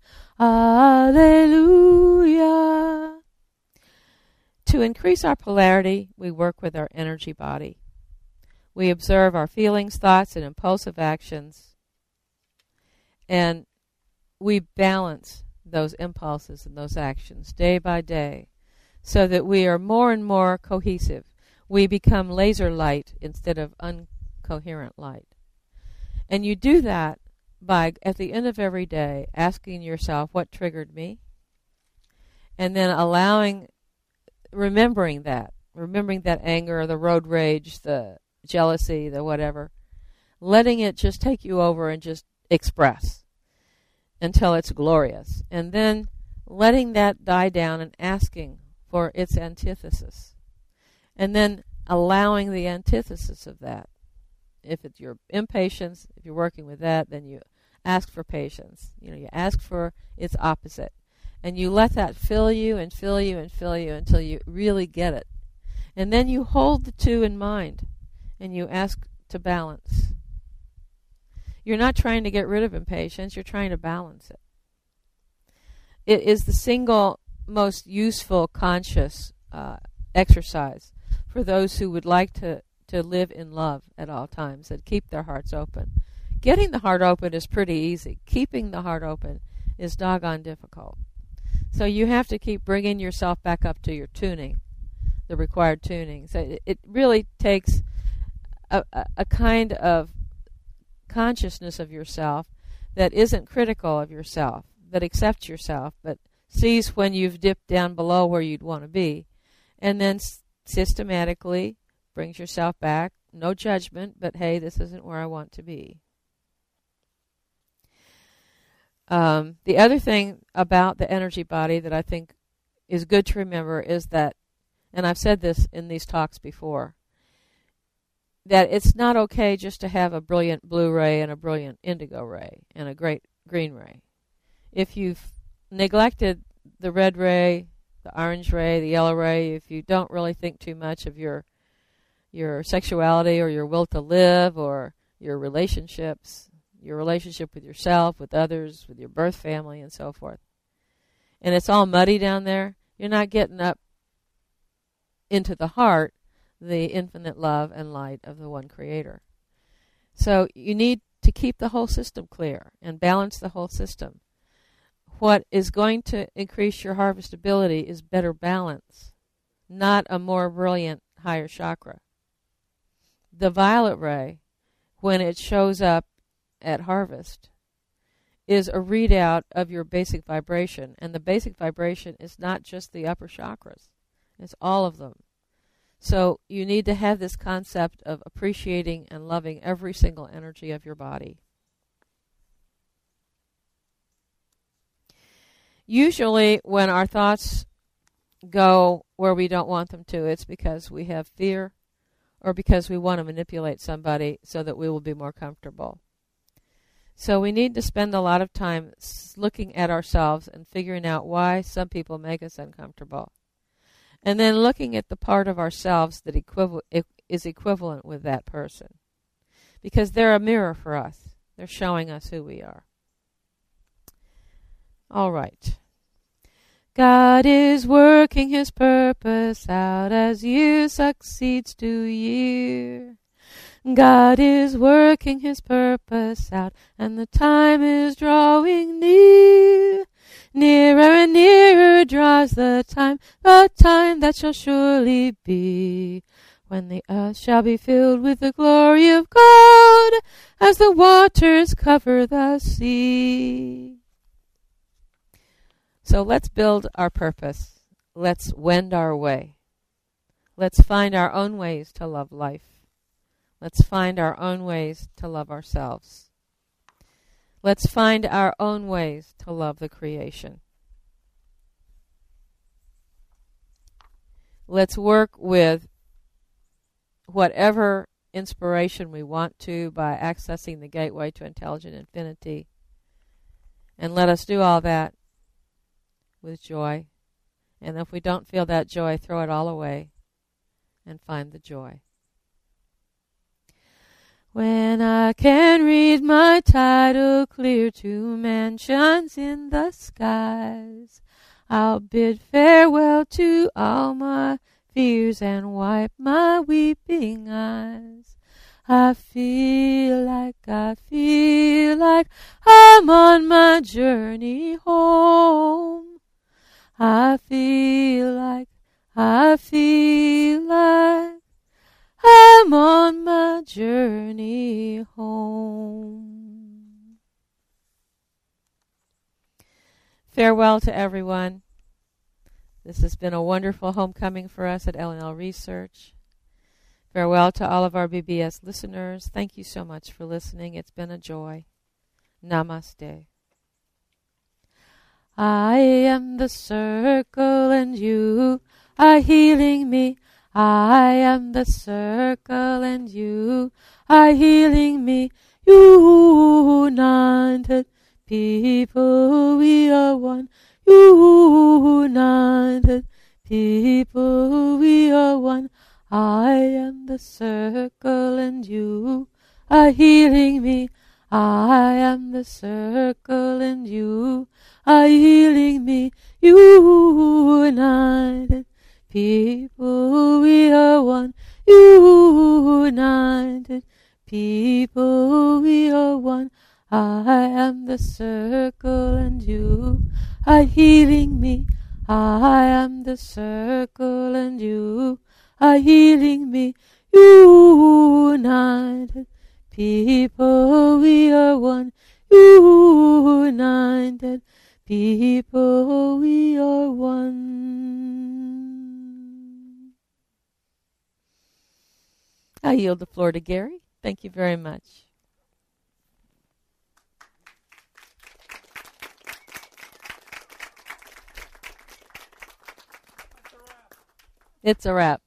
Alleluia. To increase our polarity, we work with our energy body. We observe our feelings, thoughts, and impulsive actions, and we balance those impulses and those actions day by day so that we are more and more cohesive. We become laser light instead of incoherent light. And you do that by, at the end of every day, asking yourself what triggered me, and then allowing, remembering that, remembering that anger, the road rage, the jealousy, the whatever, letting it just take you over and just express until it's glorious. And then letting that die down and asking for its antithesis. And then allowing the antithesis of that. If it's your impatience, if you're working with that, then you ask for patience. You know, you ask for its opposite. And you let that fill you and fill you and fill you until you really get it. And then you hold the two in mind and you ask to balance. You're not trying to get rid of impatience, you're trying to balance it. It is the single most useful conscious uh, exercise for those who would like to, to live in love at all times and keep their hearts open. Getting the heart open is pretty easy. Keeping the heart open is doggone difficult. So you have to keep bringing yourself back up to your tuning, the required tuning. So it, it really takes a, a, a kind of consciousness of yourself that isn't critical of yourself, that accepts yourself, but sees when you've dipped down below where you'd want to be, and then s- systematically brings yourself back. No judgment, but hey, this isn't where I want to be. Um, the other thing about the energy body that I think is good to remember is that, and I've said this in these talks before, that it's not okay just to have a brilliant blue ray and a brilliant indigo ray and a great green ray. If you've neglected the red ray, the orange ray, the yellow ray, if you don't really think too much of your your sexuality or your will to live or your relationships, your relationship with yourself, with others, with your birth family, and so forth, and it's all muddy down there, you're not getting up into the heart, the infinite love and light of the one Creator. So you need to keep the whole system clear and balance the whole system. What is going to increase your harvestability is better balance, not a more brilliant higher chakra. the violet ray, when it shows up at harvest, is a readout of your basic vibration. And the basic vibration is not just the upper chakras. It's all of them. So you need to have this concept of appreciating and loving every single energy of your body. Usually when our thoughts go where we don't want them to, it's because we have fear or because we want to manipulate somebody so that we will be more comfortable. So we need to spend a lot of time looking at ourselves and figuring out why some people make us uncomfortable. And then looking at the part of ourselves that equiv- is equivalent with that person. Because they're a mirror for us. They're showing us who we are. All right. God is working his purpose out as year succeeds to year. God is working his purpose out, and the time is drawing near. Nearer and nearer draws the time, the time that shall surely be, when the earth shall be filled with the glory of God, as the waters cover the sea. So let's build our purpose. Let's wend our way. Let's find our own ways to love life. Let's find our own ways to love ourselves. Let's find our own ways to love the creation. Let's work with whatever inspiration we want to by accessing the gateway to intelligent infinity. And let us do all that with joy. And if we don't feel that joy, throw it all away and find the joy. When I can read my title clear to mansions in the skies, I'll bid farewell to all my fears and wipe my weeping eyes. I feel like, I feel like I'm on my journey home. I feel like, I feel like I'm on my journey home. Farewell to everyone. This has been a wonderful homecoming for us at L and L Research. Farewell to all of our B B S listeners. Thank you so much for listening. It's been a joy. Namaste. I am the circle and you are healing me. I am the circle and you are healing me. United people, we are one. United people, we are one. I am the circle and you are healing me. I am the circle and you are healing me. United people, we are one. United people, we are one. I am the circle and you are healing me. I am the circle and you are healing me. United people, we are one. United people, we are one. I yield the floor to Gary. Thank you very much. It's a wrap.